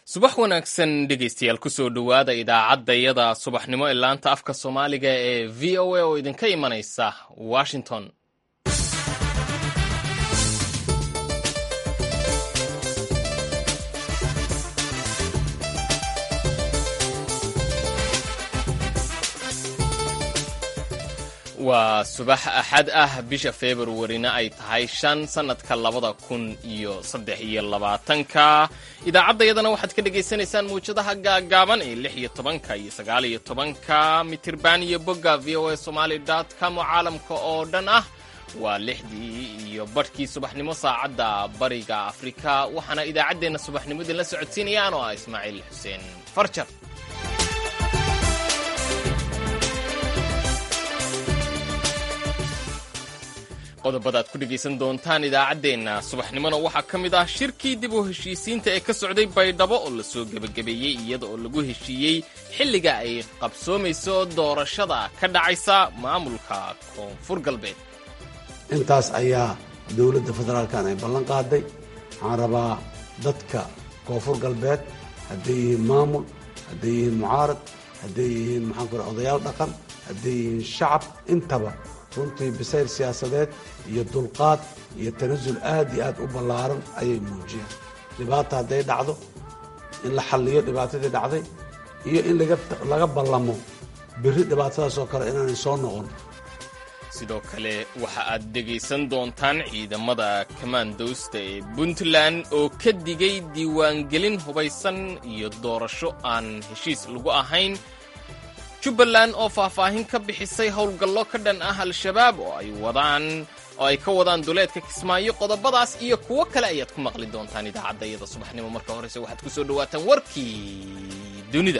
subax wanaagsan dhegaystayaal kusoo dhowaada idaacadayada subaxnimo ee laanta afka soomaaliga ee v o a oo idinka imanaysa washington. waa subax axad ah bisha februarina ay tahay 5 sanadka 2023. idaacadayadana waxaad ka dhagaysanaysaan muujadaha gaagaaban ee 16 iyo 19 mitirban iyo bogga voasomali.com oo caalamka oo dhan ah. waa 6 iyo barhkii subaxnimo saacadda bariga afrika, waxaana idaacaddeenna subaxnimo idinla socodsiinayaan oo ah Ismaaciil Xuseen Farjar. qodobada aad ku dhegaysan doontaan idaacaddeenna subaxnimona waxaa ka mid ah shirkii dib u heshiisiinta ee ka socday Baydhabo oo la soo gebagabeeyey iyada oo lagu heshiiyey xilliga ay qabsoomayso doorashada ka dhacaysa maamulka Koonfur Galbeed. intaas ayaa dowladda federaalkan ay ballan qaaday. waxaan rabaa dadka Koonfur Galbeed hadday yihiin maamul, hadday yihiin mucaarad, hadday yihiin odayaal dhaqan, hadday yihiin shacab, intaba runtii bisayl siyaasadeed iyo dulqaad iyo tanasul aad iyo aad u ballaaran ayay muujiyeen. dhibaata hadday dhacdo in la xalliyo dhibaatadii dhacday iyo in laga ballamo berri dhibaatadaas oo kale inaanay soo noqon. sidoo kale waxa aad dhegaysan doontaan ciidamada kamaandoosta ee Puntland oo ka digay diiwaangelin hubaysan iyo doorasho aan heshiis lagu ahayn. Jubbaland oo faahfaahin ka bixisay howlgallo ka dhan ah al-shabaab oo ay ka wadaan duleedka Kismaayo. qodobadaas iyo kuwo kale ayaad ku maqli doontaan idaacadayada subaxnimo. marka horese waxaad ku soo dhawaataan warkii dunida.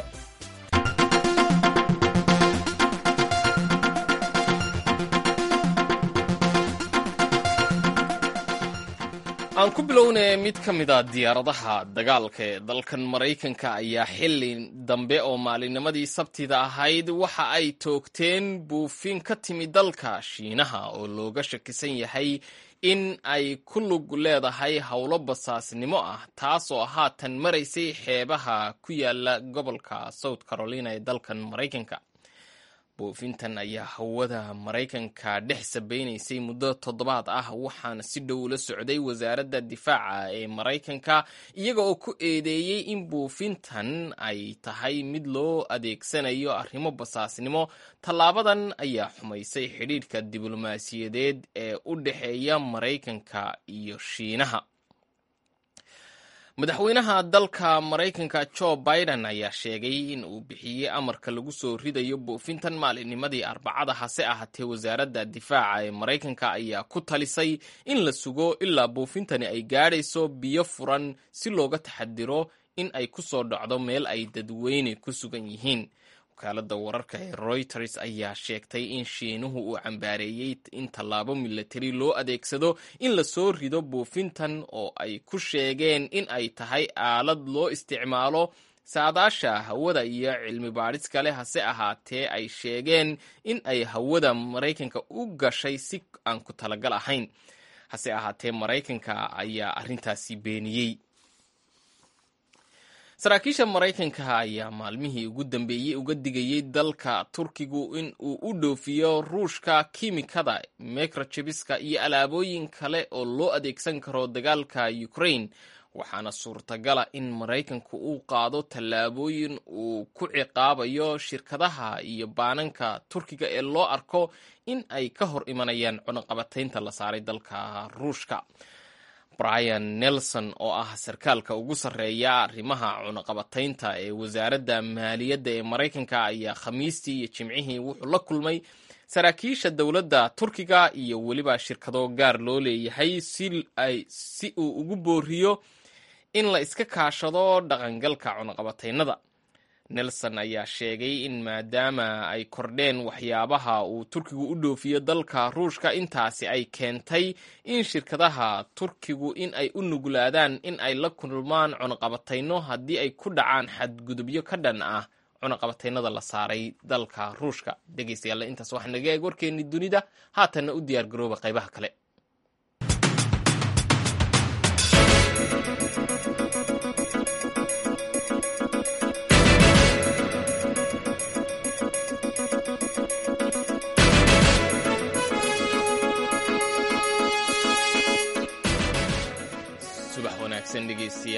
aan ku bilownay mid ka mid a diyaaradaha dagaalka ee dalkan Maraykanka ayaa xilli dambe oo maalinimadii Sabtida ahayd waxa ay toogteen buufin ka timi dalka Shiinaha oo looga shakisan yahay in ay ku lug leedahay howlo basaasnimo ah, taasoo haatan maraysay xeebaha ku yaala gobolka South Carolina ee dalkan Maraykanka. buufintan ayaa hawada Maraykanka dhex sabaynaysay muddo 7 ah, waxaana si dhow la socday wasaaradda difaaca ee Maraykanka iyaga oo ku eedeeyey in buufintan ay tahay mid loo adeegsanayo arrimo basaasnimo. tallaabadan ayaa xumaysay xidhiidhka diblomaasiyadeed ee u dhexeeya Maraykanka iyo Shiinaha. madaxweynaha dalka Maraykanka Joe Biden ayaa sheegay in uu bixiyey amarka lagu soo ridayo buufintan maalinimadii Arbacada. hase ahaatee wasaaradda difaaca ee Maraykanka ayaa ku talisay in la sugo ilaa buufintani ay gaadhayso biyo furan si looga taxadiro in ay ku soo dhacdo meel ay dadweyne ku sugan yihiin. wakaaladda wararka ee Reuters ayaa sheegtay in Shiinuhu uu cambaareeyey in tallaabo milatari loo adeegsado in la soo rido buufintan oo ay ku sheegeen in ay tahay aalad loo isticmaalo saadaasha hawada iyo cilmi baadhis kale. hase ahaatee ay sheegeen in ay hawada Maraykanka u gashay si aan ku talagal ahayn. hase ahaatee Maraykanka ayaa arrintaasi beeniyey. saraakiisha Maraykanka ayaa maalmihii ugu dambeeyey uga digayay dalka Turkigu in uu u dhoofiyo Ruushka kiimikada, microchips-ka iyo alaabooyin kale oo loo adeegsan karo dagaalka Ukraine. waxaana suurtagala in Maraykanku uu qaado tallaabooyin uu ku ciqaabayo shirkadaha iyo baananka Turkiga ee loo arko in ay ka hor imanayaan cunaqabataynta la saaray dalka Ruushka. Brian Nelson oo ah sarkaalka ugu sarreeya arrimaha cunaqabataynta ee wasaaradda maaliyadda ee Maraykanka ayaa Khamiistii iyo Jimcihii wuxuu la kulmay saraakiisha dowladda Turkiga iyo weliba shirkado gaar loo leeyahay si uu ugu booriyo in la iska kaashado dhaqangalka cunaqabataynada. Nelson ayaa sheegay in maadaama ay kordheen waxyaabaha uu Turkigu u dhoofiyo dalka Ruushka, intaasi ay keentay in shirkadaha Turkigu in ay u nuglaadaan in ay la kulmaan cunaqabatayno haddii ay ku dhacaan xadgudubyo ka dhan ah cunaqabataynada la saaray dalka Ruushka. dhegaystayaal, intaas waxaa naga eeg warkeennii dunida. haatanna u diyaar garooba qaybaha kale.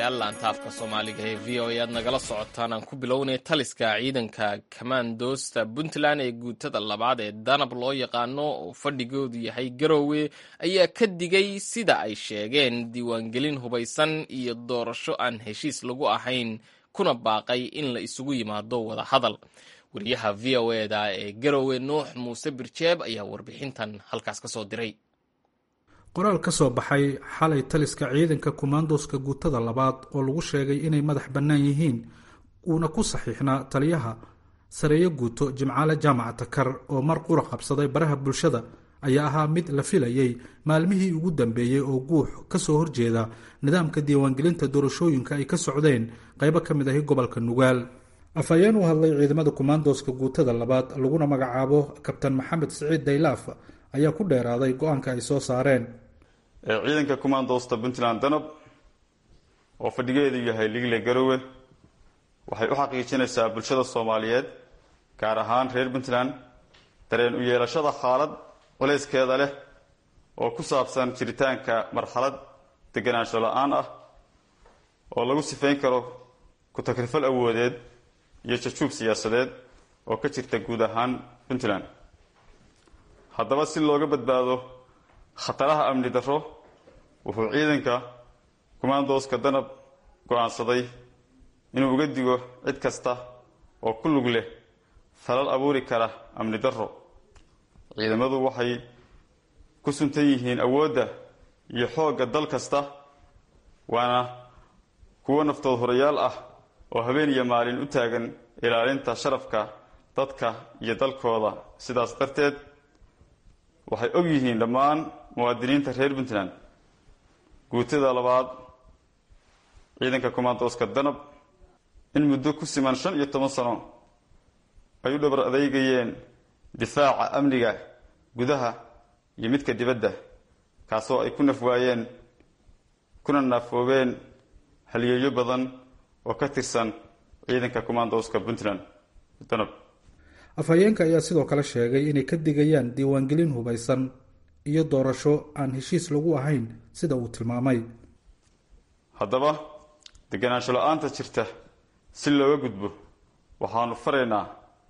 dhegaystayaal laantaafka soomaaliga ee v o a aad nagala socotaan aan ku bilownay taliska ciidanka kamaandoosta puntland ee guutada labaad ee danab loo yaqaano oo fadhigoodu yahay garoowe ayaa ka digay sida ay sheegeen diiwaangelin hubaysan iyo doorasho aan heshiis lagu ahayn kuna baaqay in la isugu yimaado wada hadal. wariyaha v o eda ee garoowe nuux muuse birjeeb ayaa warbixintan halkaas ka soo diray. qoraal ka soo baxay xalay taliska ciidanka kumaandooska guutada labaad oo lagu sheegay inay madax bannaan yihiin uuna ku saxiixnaa taliyaha sareeyo guuto jimcaale jaamaca takar oo mar qura qabsaday baraha bulshada ayaa ahaa mid la filayey maalmihii ugu dambeeyey oo guux ka soo horjeeda nidaamka diiwaangelinta doorashooyinka ay ka socdeen qaybo ka mid ahi gobolka nugaal. afhayeen u hadlay ciidamada kumaandooska guutada labaad laguna magacaabo kabtan maxamed siciid daylaaf ayaa ku dheeraaday go-aanka ay soo saareen. ciidanka kumaandoosta puntland danab oo fadhigeedu yahay ligle garoowe waxay u xaqiijinaysaa bulshada soomaaliyeed gaar ahaan reer puntland dareen u yeelashada xaalad culayskeeda leh oo ku saabsan jiritaanka marxalad deganaansho la-aan ah oo lagu sifayn karo ku-takrifal awoodeed iyo jajuub siyaasadeed oo ka jirta guud ahaan puntland. haddaba si looga badbaado khataraha amni darro wuxuu ciidanka kumaandooska danab go-aansaday inuu uga digo cid kasta oo ku lug leh falal abuuri kara amni darro. ciidamadu waxay ku suntan yihiin awoodda iyo xoogga dal kasta waana kuwo naftood horayaal ah oo habeen iyo maalin u taagan ilaalinta sharafka dadka iyo dalkooda. sidaas darteed waxay og yihiin dhammaan muwaadiniinta reer puntland guutada labaad ciidanka kumaandooska danab in muddo ku siman 15 sano ay u dhabar adeegayeen difaaca amniga gudaha iyo midka dibadda kaasoo ay ku nafwaayeen kuna naafoobeen halyeeyo badan oo ka tirsan ciidanka kumaandooska puntland danab. afhayeenka ayaa sidoo kale sheegay inay ka digayaan diiwaangelin hubaysan iyo doorasho aan heshiis lagu ahayn sida uu tilmaamay. haddaba deganaansho la-aanta jirta si looga gudbo waxaanu faraynaa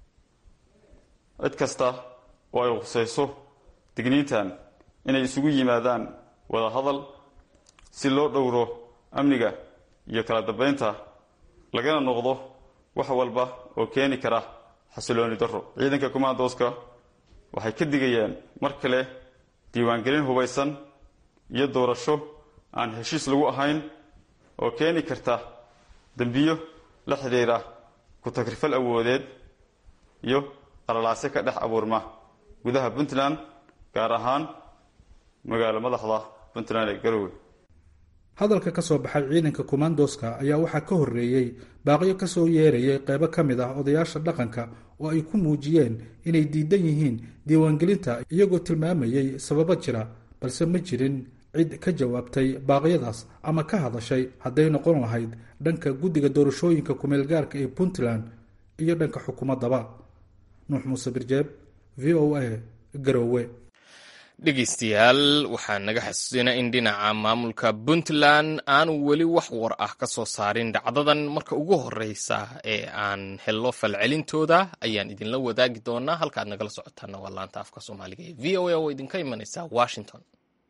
cid kasta oo ay khusayso digniintan inay isugu yimaadaan wada hadal si loo dhowro amniga iyo kala dambeynta lagana noqdo wax walba oo keeni kara xasilooni darro. ciidanka kumaandooska waxay ka digayaan mar kale diiwaangelin hubaysan iyo doorasho aan heshiis lagu ahayn oo keeni karta dambiyo la xiriira ku-takrifal awoodeed iyo qalalaase ka dhex abuurma gudaha puntland gaar ahaan magaalo madaxda puntland ee garoowe. hadalka ka soo baxay ciidanka kumaandooska ayaa waxaa ka horreeyey baaqyo ka soo yeerayay qaybo ka mid ah odayaasha dhaqanka oo ay ku muujiyeen inay diidan yihiin diiwaangelinta iyagoo tilmaamayay sababo jira balse ma jirin cid ka jawaabtay baaqyadaas ama ka hadashay hadday noqon lahayd dhanka guddiga doorashooyinka kumeel gaarka ee puntland iyo dhanka xukuumaddaba. nuux muuse birjeeb v o a garoowe. dhegaystayaal waxaa naga xasuusinaa in dhinaca maamulka puntland aanu weli wax war ah ka soo saarin dhacdadan. marka ugu horeysa ee aan helno falcelintooda ayaan idinla wadaagi doonaa. halkaad nagala socotaana waa laanta afka soomaaliga ee v o a oo idinka imanaysa washington.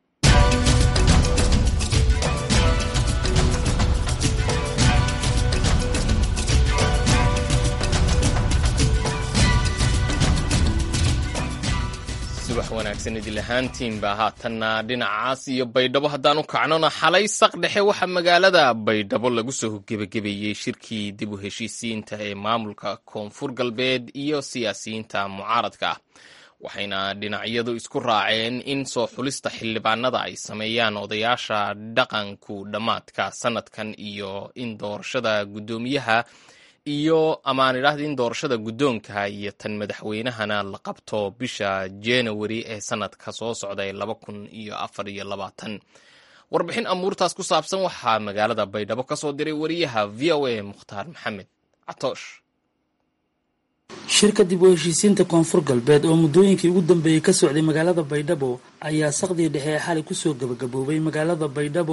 subax wanaagsan idil ahaantiinba haatanna dhinacaas iyo baydhabo haddaan u kacnona xalay saq dhexe waxaa magaalada baydhabo lagu soo gebagabeeyey shirkii dib u heshiisiinta ee maamulka koonfur galbeed iyo siyaasiyiinta mucaaradka ah. waxayna dhinacyadu isku raaceen in soo xulista xildhibaanada ay sameeyaan odayaasha dhaqanku dhammaadka sanadkan iyo in doorashada guddoomiyaha iyo amaan idhaahda in doorashada guddoonka iyo tan madaxweynahana la qabto bisha January ee sanadka soo socda ee 2024. warbixin amuurtaas ku saabsan waxaa magaalada baydhabo ka soo diray wariyaha v o a mukhtaar maxamed catoosh. shirka dib u heshiisiinta koonfur galbeed oo muddooyinkii ugu dambeeyey ka socday magaalada baydhabo ayaa saqdii dhexe ee xalay kusoo gabagaboobay magaalada baydhabo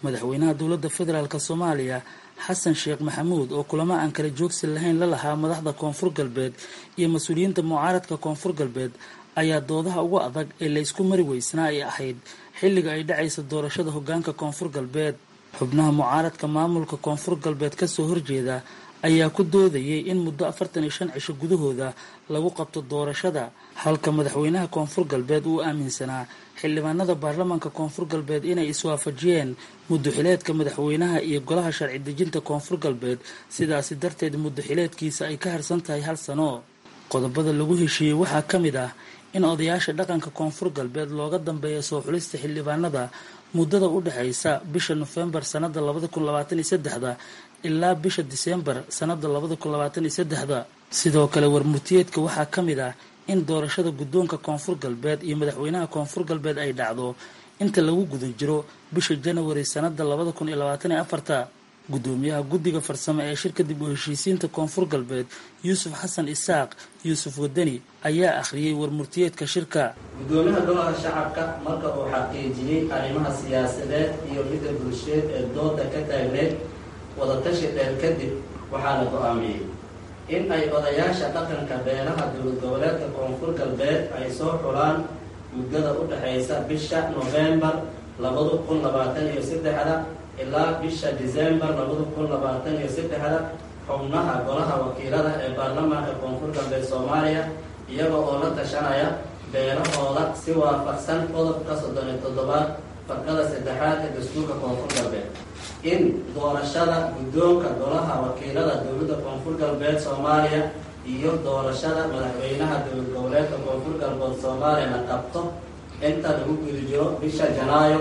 madaxweynaha dowladda federaalk Soomaaliya xasan sheekh maxamuud oo kulamo aan kala joogsi lahayn la lahaa madaxda koonfur galbeed iyo mas-uuliyiinta mucaaradka koonfur galbeed ayaa doodaha ugu adag ee la isku mari weysnaa ay ahayd xilliga ay dhacaysa doorashada hogaanka koonfur galbeed. xubnaha mucaaradka maamulka koonfur galbeed kasoo horjeeda ayaa ku doodayay in muddo 45 cisho gudahooda lagu qabto doorashada, halka madaxweynaha koonfur galbeed uu aaminsanaa xildhibaanada baarlamaanka koonfur galbeed inay iswaafajiyeen muddo-xileedka madaxweynaha iyo golaha sharci dejinta koonfur galbeed, sidaasi darteed muddo-xileedkiisa ay ka harsan tahay 1 sano. qodobada lagu heshiiyey waxaa ka mid ah in odayaasha dhaqanka koonfur galbeed looga dambeeyo soo xulista xildhibaanada muddada u dhaxaysa bisha Nofeembar sanada 2023 ilaa bisha Diseembar sanada 2023. sidoo kale warmurtiyeedka waxaa ka mid ah in doorashada guddoonka koonfur galbeed iyo madaxweynaha koonfur galbeed ay dhacdo inta lagu guda jiro bisha January sanada 2024. gudoomiyaha guddiga farsamo ee shirka dib u heshiisiinta koonfur galbeed Yuusuf Xasan Isaaq Yuusuf Wadani ayaa akhriyay warmurtiyeedka shirka. gudoomiyaha golaha shacabka marka uu xaqiijiyay arrimaha siyaasadeed iyo midda bulsheed ee dooda ka taagneed wadatashi dheer kadib waxaa la go'aamiyey in ay odayaasha dhaqanka beelaha dowlad goboleedka koonfur galbeed ay soo xulaan muddada u dhaxaysa bisha November 2023 ilaa bisha December 2023 xubnaha golaha wakiilada ee baarlamaanka koonfur galbeed Soomaaliya iyaga oo la tashanaya beelahooda si waafaqsan qodobka 37 farqada 3 ee dastuurka koonfur galbeed in doorashada guddoonka golaha wakiilada dowladda koonfur galbeed Soomaaliya iyo doorashada madaxweynaha dowlad goboleedka koonfur galbeed Soomaaliya la qabto inta lagu guda jiro bisha Janaayo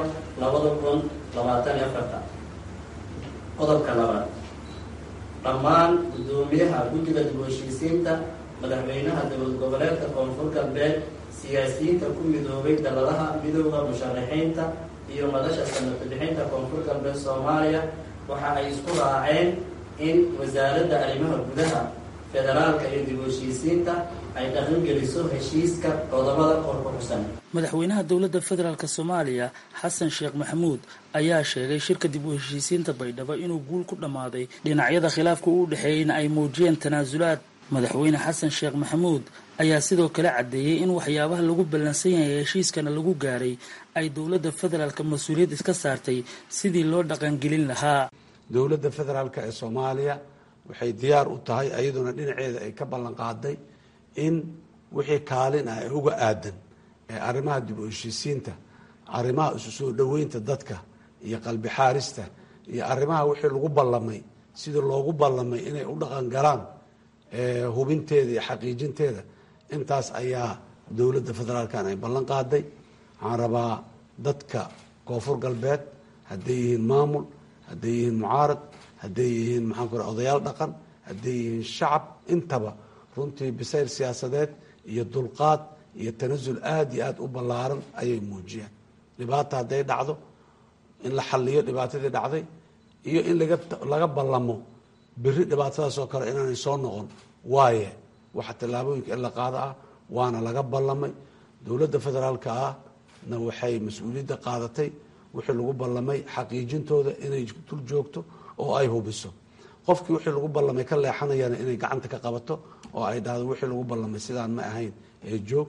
2024. qodobka 2 dhammaan gudoomiyaha guddiga dib u heshiisiinta madaxweynaha dowlad goboleedka koonfur galbeed siyaasiyiinta ku midoobay daladaha midowda musharaxiinta iyo madasha sanad bixinta koonfur galbeed Soomaaliya waxa ay isku raaceen in wasaaradda arrimaha gudaha federaalka iyo dib u heshiisiinta ay dhaqangeliso heshiiska qodobada kor ku xusan. madaxweynaha dowladda federaalk Soomaaliya xasan sheekh maxamuud ayaa sheegay shirka dib u heshiisiinta Baydhabo inuu guul ku dhamaaday dhinacyada khilaafka u dhaxeeyay ay muujiyeen tanaasulaad. madaxweyne xasan sheekh maxamuud ayaa sidoo kale cadeeyay in waxyaabaha lagu ballansan yahay heshiiskana lagu gaaray ay dowladda federaalk mas'uuliyad iska saartay sidii loo dhaqangelin lahaa. dowladda federaalk ee Soomaaliya waxay diyaar u tahay ayaduna dhinaceeda ay ka ballan qaaday in wixii kaalin ah ee uga aadan ee arrimaha dib u heshiisiinta, arrimaha isu soo dhoweynta dadka iyo qalbi xaarista iyo arrimaha wixii lagu ballamay sidii loogu ballamay inay u dhaqan galaan hubinteeda iyo xaqiijinteeda. intaas ayaa dowladda federaalkan ay ballan qaaday. waxaan rabaa dadka koonfur galbeed hadday yihiin maamul, hadday yihiin mucaarad, hadday yihiin odayaal dhaqan, hadday yihiin shacab, intaba runtii bisayl siyaasadeed iyo dulqaad iyo tanasul aad iyo aad u ballaaran ayay muujiyeen. dhibaata hadday dhacdo in la xalliyo dhibaatadii dhacday iyo in laga ballamo beri dhibaatadaas oo kale inaanay soo noqon waaye waxa tallaabooyinka in la qaado ah waana laga ballamay. dowladda federaalka ahna waxay mas-uuliyadda qaadatay wixii lagu ballamay xaqiijintooda inay dul joogto oo ay hubiso. qofkii wixii lagu ballamay ka leexanayana inay gacanta ka qabato oo ay dhahdo wixii lagu ballamay sidaan ma ahayn ee joog.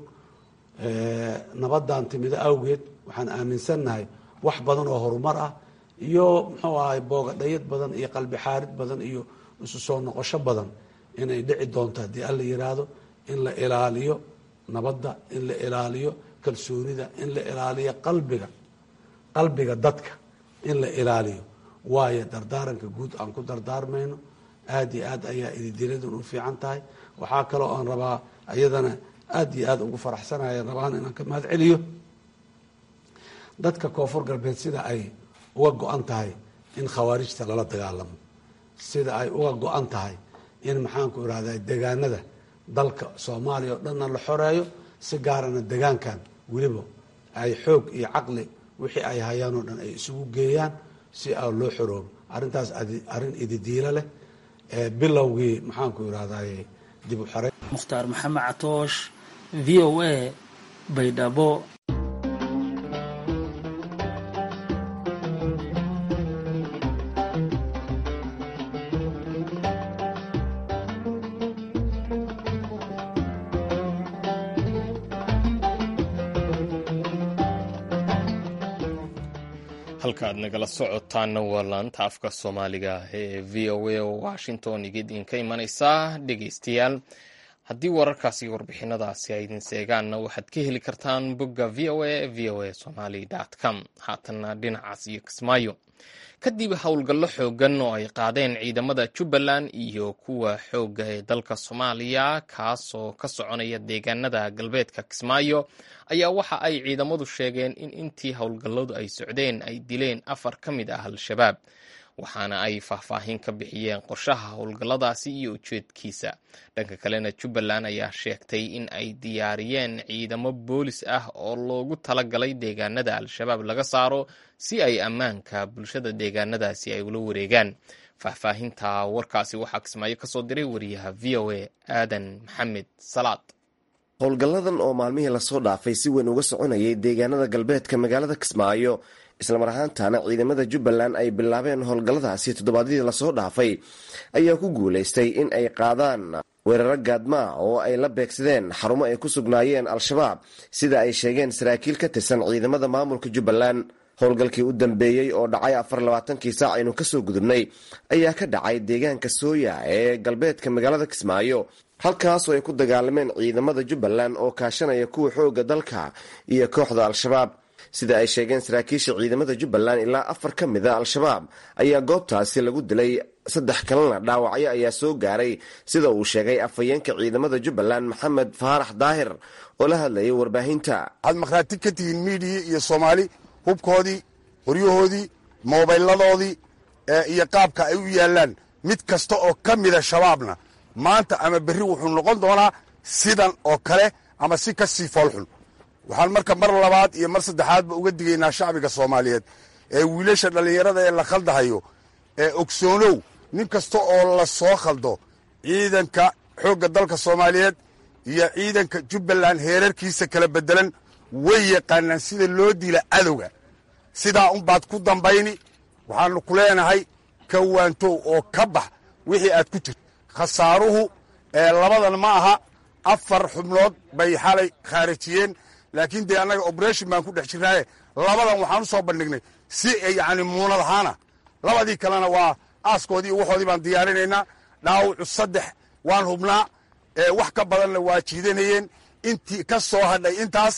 nabadan timido awgeed waxaan aaminsannahay wax badan oo horumar ah iyo muxuu ahay boogadhayad badan iyo qalbi xaarid badan iyo isu soo noqosho badan inay dhici doonto haddii alla yiraahdo. in la ilaaliyo nabadda, in la ilaaliyo kalsoonida, in la ilaaliyo qalbiga dadka in la ilaaliyo waayo dardaaranka guud aan ku dardaarmayno. aad iyo aad ayaa ididiladan u fiican tahay. waxaa kaloo aan rabaa ayadana aad iyo aad ugu faraxsanaya rabaan inaan ka mahad celiyo dadka koonfur galbeed sida ay uga go-an tahay in khawaarijta lala dagaalamo, sida ay uga go-an tahay in maxaanku irahdaa degaanada dalka Soomaaliya oo dhanna la xoreeyo, si gaarana degaankan weliba ay xoog iyo caqli wixii ay hayaan oo dhan ay isugu geeyaan si loo xoroobo. arrintaas arrin ididiila leh bilowgii maxaanku irahdaa dib u xorey. Mukhtaar Maxamed Catoosh, VOA, Baydhabo. halkaad nagala socotaana waa laanta afka soomaaliga ee v o a oo washington idinka imanaysa dhegeystayaal. haddii wararkaasi iyo warbixinadaasi ay idin seegaanna waxaad ka heli kartaan bogga v o a somali.com. haatanna dhinacaas iyo Kismaayo, kadib howlgallo xoogan oo ay qaadeen ciidamada Jubbaland iyo kuwa xooga ee dalka Soomaaliya kaasoo ka soconaya deegaanada galbeedka Kismaayo, ayaa waxa ay ciidamadu sheegeen in intii howlgalladu ay socdeen ay dileen 4 ka mid ah al-shabaab, waxaana ay faahfaahin ka bixiyeen qorshaha howlgalladaasi iyo ujeedkiisa. dhanka kalena Jubbaland ayaa sheegtay in ay diyaariyeen ciidamo boolis ah oo loogu talagalay deegaanada al-shabaab laga saaro si ay ammaanka bulshada deegaanadaasi ay ula wareegaan. faahfaahinta warkaasi waxaa Kismaayo ka soo diray wariyaha v o a Aadan Maxamed Salaad. howlgalladan oo maalmihii lasoo dhaafay si weyn uga soconayay deegaanada galbeedka magaalada Kismaayo, islamar ahaantaana ciidamada Jubbaland ay bilaabeen howlgalladaasi toddobaadyadii lasoo dhaafay, ayaa ku guulaystay in ay qaadaan weeraro gaadmaa oo ay la beegsadeen xarumo ay ku sugnaayeen al-shabaab, sida ay sheegeen saraakiil ka tirsan ciidamada maamulka Jubbaland. howlgalkii u dambeeyey oo dhacay 24kii saac aynu kasoo gudubnay ayaa ka dhacay deegaanka Sooya ee galbeedka magaalada Kismaayo, halkaas oo ay ku dagaalameen ciidamada Jubbaland oo kaashanaya kuwa xooga dalka iyo kooxda al-shabaab. sida ay sheegeen saraakiisha ciidamada Jubbaland, ilaa 4 ka mid ah al-shabaab ayaa goobtaasi lagu dilay, 3 kalena dhaawacyo ayaa soo gaaray, sida uu sheegay afhayeenka ciidamada Jubbaland Maxamed Faarax Daahir oo la hadlayay warbaahinta. waxaad maqraati ka tihiin miidiya iyo Soomaali hubkoodii, qoryahoodii, moobayladoodii iyo qaabka ay u yaalaan. mid kasta oo ka mida shabaabna maanta ama berri wuxuu noqon doonaa sidan oo kale ama si ka sii foolxun. waxaan marka mar labaad iyo mar saddexaadba uga digaynaa shacbiga Soomaaliyeed ee wiilasha dhallinyarada ee la khaldahayo ee ogsoonow, nin kasta oo la soo khaldo ciidanka xoogga dalka Soomaaliyeed iyo ciidanka Jubbaland heerarkiisa kala bedelan way yaqaanaan sida loo dila cadowga. sidaa unbaad ku dambayni. waxaanu ku leenahay kawaantow oo ka bax wixii aad ku jirto. khasaaruhu labadan ma aha, 4 xubnood bay xalay khaarijiyeen, laakiin dee annaga operation baan ku dhex jirnaaye labadan waxaan u soo bandhignay si yacni muunad ahaana. labadii kalena waa aaskoodii iyo waxoodii baan diyaarinaynaa. dhaawacu 3 waan hubnaa, wax ka badanna waa jiidanayeen. intii ka soo hadhay intaas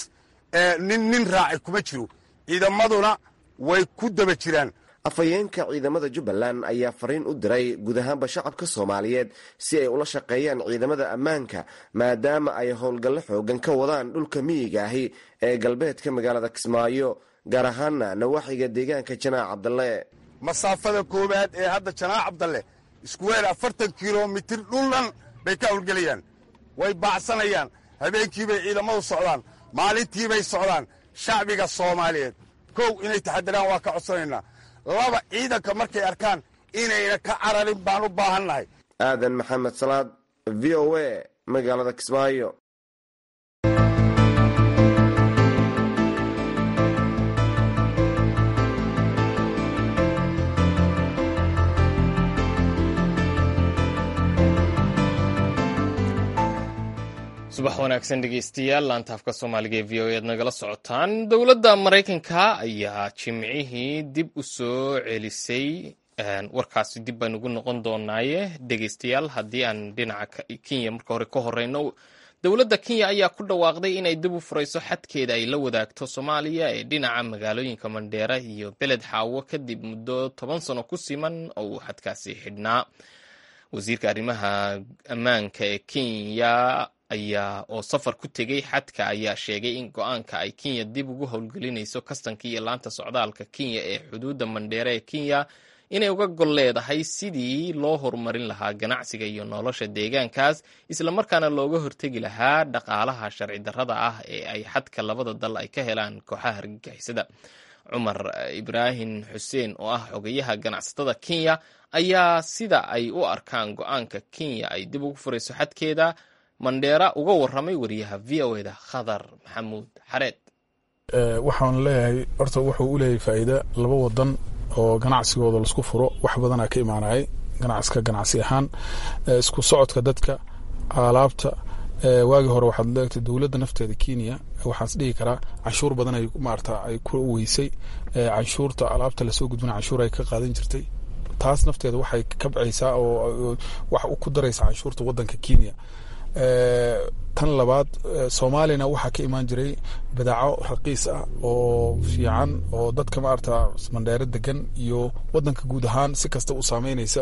nin raacay kuma jiro, ciidamaduna way ku daba jiraan. afhayeenka ciidamada Jubbaland ayaa fariin u diray guud ahaanba shacabka Soomaaliyeed si ay ula shaqeeyaan ciidamada ammaanka, maadaama ay howlgallo xoogan ka wadaan dhulka miyiga ahi ee galbeedka magaalada Kismaayo, gaar ahaana nawaaxiga deegaanka Janaac Cabdalle. masaafada koowaad ee hadda Janaac Cabdalle isku weer 40 kilomitir dhulan bay ka howlgelayaan. way baacsanayaan, habeenkii bay ciidamadu socdaan, maalintii bay socdaan. shacbiga Soomaaliyeed kow inay taxadaraan waa ka codsanaynaa. 2 ciidanka markay arkaan inayna ka cararin baan u baahannahay. Aadan Maxamed Salaad, v o a magaalada Kismaayo. subax wanaagsan dhegeystayaal, laanta afka soomaaliga ee v o aad nagala socotaan. dowladda Maraykanka ayaa jimcihii dib u soo celisay, warkaasi dib baan ugu noqon doonaaye dhegeystayaal. haddii aan dhinaca Kenya marka hore ka horeyno, dowladda Kenya ayaa ku dhawaaqday inay dib u furayso xadkeeda ay la wadaagto Soomaaliya ee dhinaca magaalooyinka Mandheera iyo Beled Xaawo kadib muddo 10 sano ku siman oo uu xadkaasi xidhnaa. wasiirka arrimaha ammaanka ee Kenya oo safar ku tegey xadka ayaa sheegay in go-aanka ay Kenya dib ugu howlgelinayso kastanka iyo laanta socdaalka Kenya ee xuduudda Mandheera ee Kenya inay uga gol leedahay sidii loo horumarin lahaa ganacsiga iyo nolosha deegaankaas, isla markaana looga hortegi lahaa dhaqaalaha sharci darrada ah ee ay xadka labada dal ay ka helaan kooxaha argagixisada. Cumar Ibraahim Xuseen oo ah xogayaha ganacsatada Kenya ayaa sida ay u arkaan go-aanka Kenya ay dib ugu furayso xadkeeda Mandheera uga waramay wariyaha v o da Khadar Maxamuud Xareed. waxaan leeyahay horta wuxuu u leeyahay faa'iido, 2 wadan oo ganacsigooda la isku furo wax badanaa ka imaanayay ganacsi ahaan, isku socodka dadka, alaabta. waagi hore waxaad leegtay dowladda nafteeda Kenya waxaan is dhihi karaa canshuur badan ay maarata ay ku weysay canshuurta alaabta lasoo gudbina canshuur ay ka qaadan jirtay taas nafteeda waxay kabcaysaa oo wax ku daraysa canshuurta wadanka Kenya tan labaad Soomaalina waxa ka imaan jiray badaaco raqiis ah oo fiican oo dadka maarta mandheero degan iyo wadanka guud ahaan si kasta u saameynaysa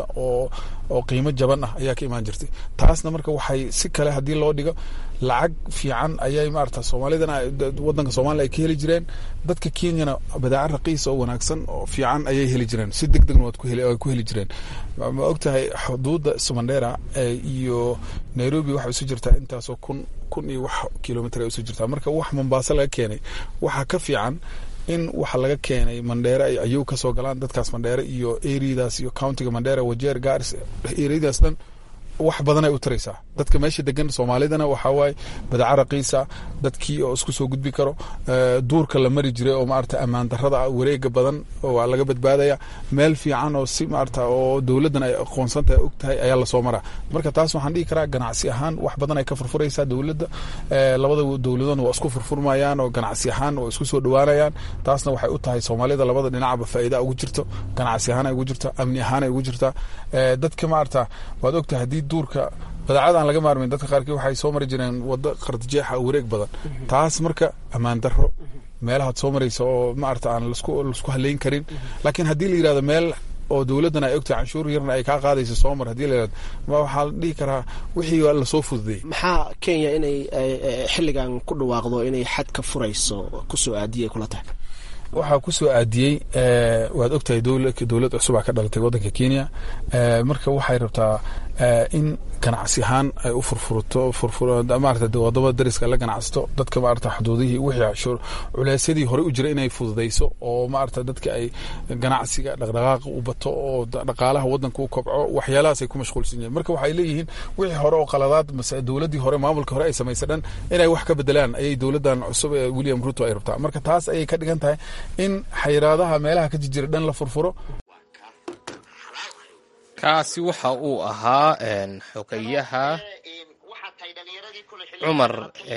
oo qiimo jaban ah ayaa ka imaan jirtay taasna marka waxay si kale hadii loo dhigo lacag fiican ayay maarta Soomaalidana wadanka Soomaaliya ay ka heli jireen dadka Kenyana badaaco raqiis oo wanaagsan oo fiican ayay heli jireen si degdegna wad ku heli jireen ma ogtahay xuduuda Mandheera iyo Nairobi waxa isu jirtaa intaas oo kun iyo wax kilomitir ay isu jirtaa marka wax Mombasa laga keenay waxa ka fiican in waxa laga keenay Mandheera ay ayuu ka soo galaan dadkaas Mandheera iyo areadaas iyo countiga Mandheera Wajeer Garissa areadaas dhan wax badan ay u taraysaa dadka meesha degan Soomaalidana waxa waay badaaco raqiisa dadkii oo isku soo gudbi karo duurka la mari jiray oo maarta amaan darrada wareega badan oo laga badbaadaya meel fiican oo si maarta oo dawladdan ay aqoonsan tahay ogtahay ayaa la soo maraa marka taas waxaan dhihi karaa ganacsi ahaan wax badan ay ka furfuraysaa dawladda labada dawladood waa isku furfurmayaan oo ganacsi ahaan oo isku soo dhawaanayaan taasna waxay u tahay Soomaalida labada dhinacba faa'iido ugu jirto ganacsi ahaan ay ugu jirto amni ahaan ay ugu jirto dadka maarta waad ogtahay hadii duurka badacada aan laga maarmin dadka qaarkii waxay soo mari jireen wada qardajeexa wareeg badan taas marka amaan darro meelaha soo maraysa oo maarta aan la isku haleyn karin laakiin hadii la yiraahdo meel oo dawladana ay ogtahay canshuur yarna ay ka qaadayso soo mar hadii la yiraahdo waxa la dhigi karaa wixii la soo fududay maxaa Kenya inay xilligan ku dhawaaqdo inay xad ka furayso ku soo aadiyay kula tahay waxa ku soo aadiyay waad ogtahay dawlad cusub ka dhalatay wadanka Kenya marka waxay rabtaa in ganacsi ahaan ay u furfurto maarta wadamada dariska la ganacsato dadka maarta xuduudihii wixii cashuur culeysadii hore u jiray inay fududeyso oo maarta dadka ay ganacsiga dhaqdhaqaaqa u bato oo dhaqaalaha wadanka u kobco waxyaalahaas ay ku mashquulsan yihiin marka waxay leeyihiin wixii hore oo qaladaad dawladii hore maamulka hore ay sameeyeen inay wax ka bedelaan ayay dawladan cusub ee William Ruto ay rabtaa marka taas ayay ka dhigan tahay in xayiraadaha meelaha ka jira dhan la furfuro kaasi waxa uu ahaa xogayaha Cumar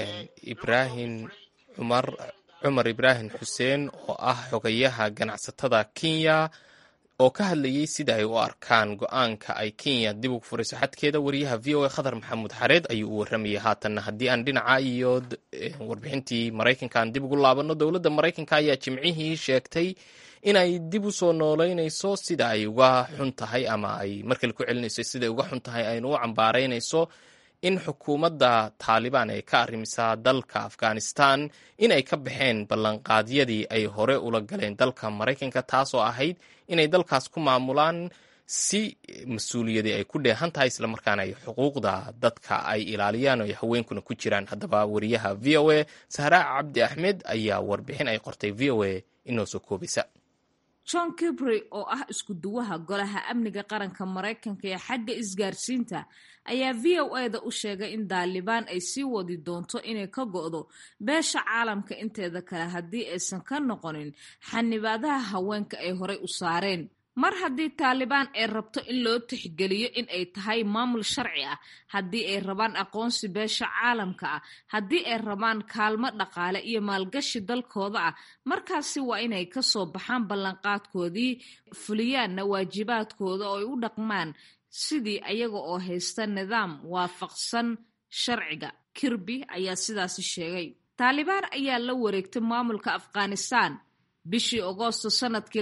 Ibrahim Xuseen oo ah xogayaha ganacsatada Kenya oo ka hadlayay sida ay u arkaan go'aanka ay Kenya dib ugu furayso xadkeeda wariyaha VOA Khadar Maxamuud Xareed ayuu u waramayay haatanna haddii aan dhinaca iyo warbixintii Mareykanka aan dib ugu laabano dowladda Mareykanka ayaa jimcihii sheegtay inay dib u soo nooleynayso sida ay uga xun tahay ama ay markale ku celinayso sida ay uga xun tahay aynu u cambaaraynayso in xukuumadda Taliban ay ka arrimisaa dalka Afghanistan in ay ka baxeen ballanqaadyadii ay hore ula galeen dalka Mareykanka taasoo ahayd inay dalkaas ku maamulaan si mas'uuliyadii ay ku dheehan tahay isla markaana ay xuquuqda dadka ay ilaaliyaan oo haweenkuna ku jiraan haddaba wariyaha VOA Sahra Cabdi Ahmed ayaa warbixin ay qortay VOA inoo soo koobisa John Kirby oo ah isku duwaha golaha amniga qaranka Mareykanka ee xagga isgaarsiinta ayaa VOA-da u sheegay in Taliban ay sii wadi doonto inay ka go'do beesha caalamka inteeda kale haddii aysan ka noqonin xanibaadaha haweenka ay horey u saareen mar haddii Taliban ay rabto in loo tixgeliyo in ay tahay maamul sharci ah haddii ay rabaan aqoonsi beesha caalamka ah haddii ay rabaan kaalmo dhaqaale iyo maalgashi dalkooda ah markaasi waa inay ka soo baxaan ballanqaadkoodii fuliyaanna waajibaadkooda oo ay u dhaqmaan sidii ayaga oo haysta nidaam waafaqsan sharciga Kirby ayaa sidaasi sheegay Taliban ayaa la wareegtay maamulka Afghanistan bishii Agoosto sanadkii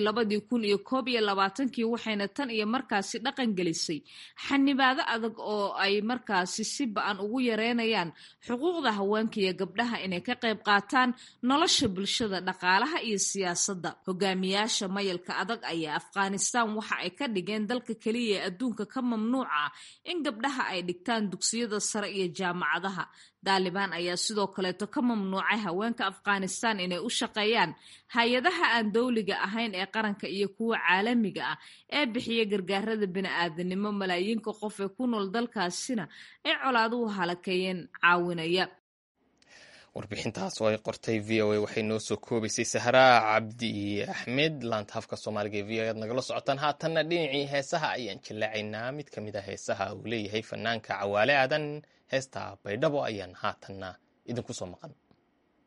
2021 waxayna tan iyo markaasi dhaqan gelisay xanibaado adag oo ay markaasi si ba'an ugu yareynayaan xuquuqda haweenka iyo gabdhaha inay ka qayb qaataan nolosha bulshada dhaqaalaha iyo siyaasadda hogaamiyaasha mayalka adag ayaa Afghanistan waxa ay ka dhigeen dalka kaliya ee adduunka ka mamnuuca in gabdhaha ay dhigtaan dugsiyada sare iyo jaamacadaha Taliban ayaa sidoo kaleeto ka mamnuucay haweenka Afghanistan inay u shaqeeyaan hay'adaha aan dawliga ahayn ee qaranka iyo kuwa caalamiga ah ee bixiya gargaarada bini'aadanimo malaayiinka qof ee ku nool dalkaasina ay colaaduhu halakeeyeen caawinaya warbixintaas oo ay qortay VOA waxay noo soo koobaysay Sahra Cabdi Ahmed laanta afka Soomaaliga ee VOA nagala socotaan haatanna dhinacii heesaha ayaan jilaacaynaa mid ka mid ah heesaha uu leeyahay fanaanka Cawaale Aadan heesta Baydhabo ayaan haatanna idinku soo maqan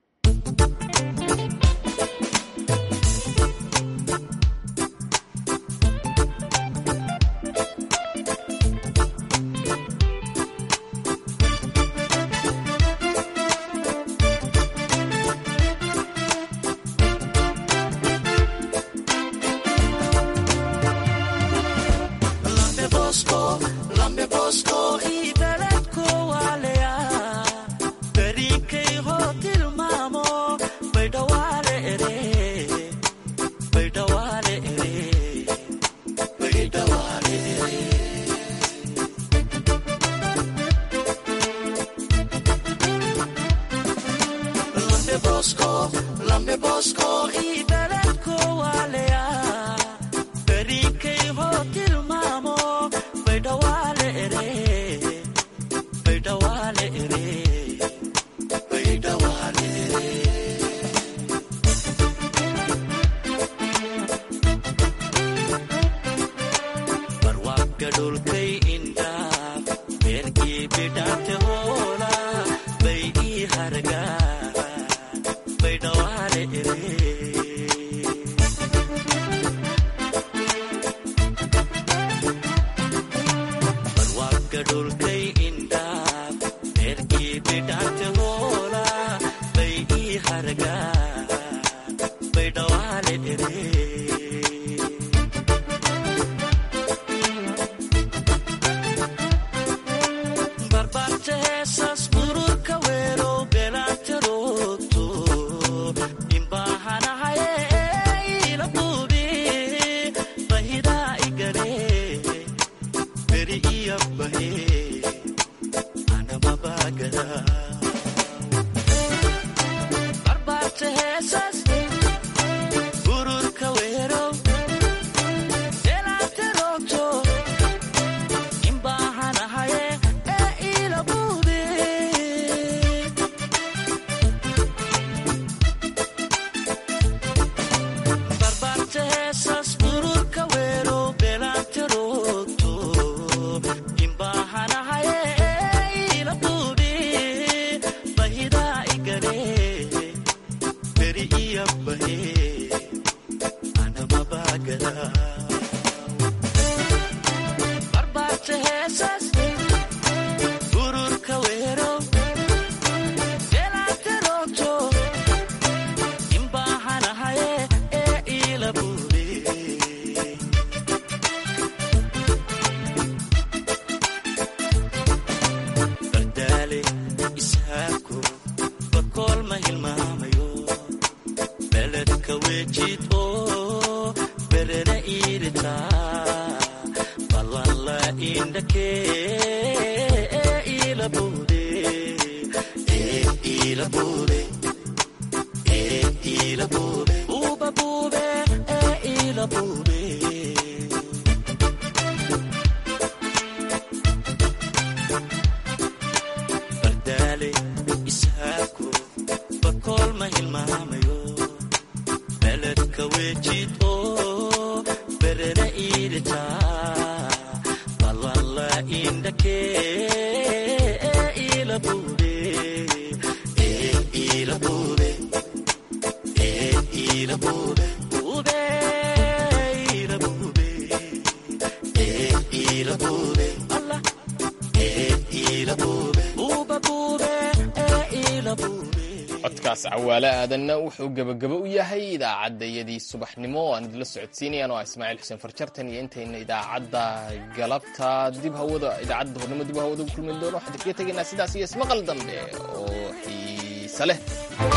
codkaas cawaale aadanna wuxuu gabagabo u yahay idaacadayadii subaxnimo aan idila socodsiinayaan oo Ismaaciil Xuseen Farjartan iyo intayna idaacadda galabta idaacadda hornimo dib hawada ku kulmin doono waxaan ka tegaynaa sidaas iyo ismaqal dambe oo xiiso leh.